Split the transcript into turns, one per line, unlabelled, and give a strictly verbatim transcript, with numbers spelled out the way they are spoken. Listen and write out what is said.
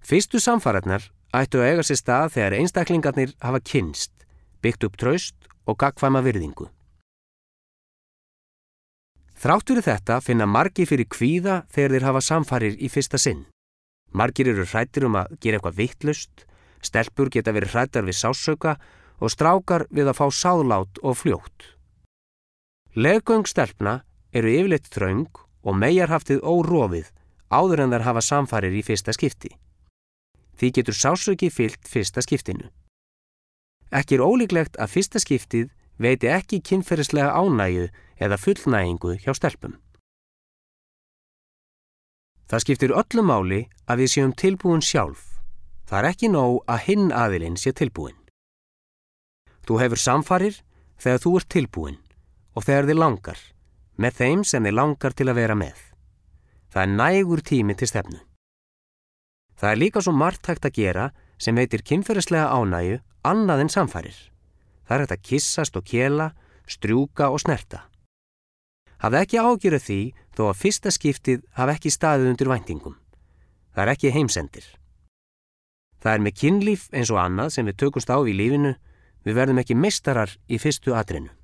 Fyrstu samfarirnar ættu að eiga sér stað þegar einstaklingarnir hafa kynnst, byggt upp traust og gagnkvæma virðingu. Þrátt fyrir þetta finna margir fyrir kvíða þegar þeir hafa samfarir í fyrsta sinn. Margir eru hræddir um að gera eitthvað vitlaust, stelpur geta verið hræddar við sársauka og strákar við að fá sáðlát og fljótt. Leggöng stelpna eru yfirleitt þröng og meyjarhaftið órofið áður en þær hafa samfarir í fyrsta skipti. Því getur sársauki fylgt fyrsta skiptinu. Ekki er ólíklegt að fyrsta skiptið veiti ekki kynferðislega ánægju eða fullnægingu hjá stelpum. Það skiptir öllu máli að við séum tilbúin sjálf. Það er ekki nóg að hinn aðilinn sé tilbúin. Þú hefur samfarir þegar þú ert tilbúin og þegar þið langar, með þeim sem þið langar til að vera með. Það er nægur tími til stefnu. Það er líka svo margt hægt að gera sem veitir kynferðislega ánægju annað en samfarir. Það er hægt að kyssast og kela, strjúka og snerta. Hafðu ekki áhyggjur af því þó að fyrsta skiptið hafi ekki staðið undir væntingum. Það er ekki heimsendir. Það er með kynlíf eins og annað sem við tökumst á í lífinu, við verðum ekki meistarar í fyrstu atrinu.